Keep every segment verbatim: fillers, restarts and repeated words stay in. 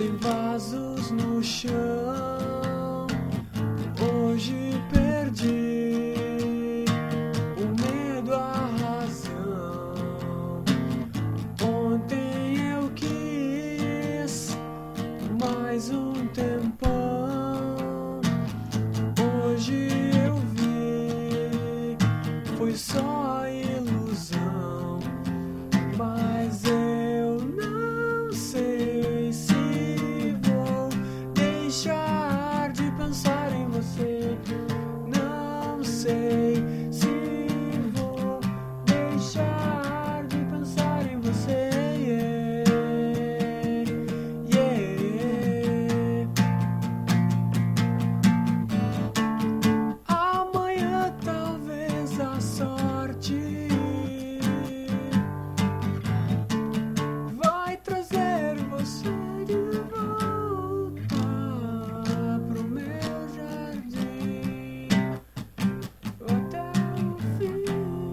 sem vasos no chão. Hoje perdi o medo, a razão. Ontem eu quis mais um tempão. Hoje eu vi, foi só ilusão. Mas eu não sei se vou deixar de pensar em você. Não sei se vou deixar de pensar em você. Yeah, yeah. Amanhã talvez a sorte vai trazer você de volta pro meu jardim até o fim.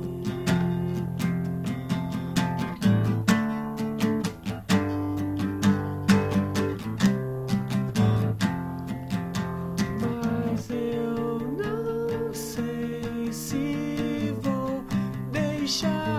Mas eu não sei se vou deixar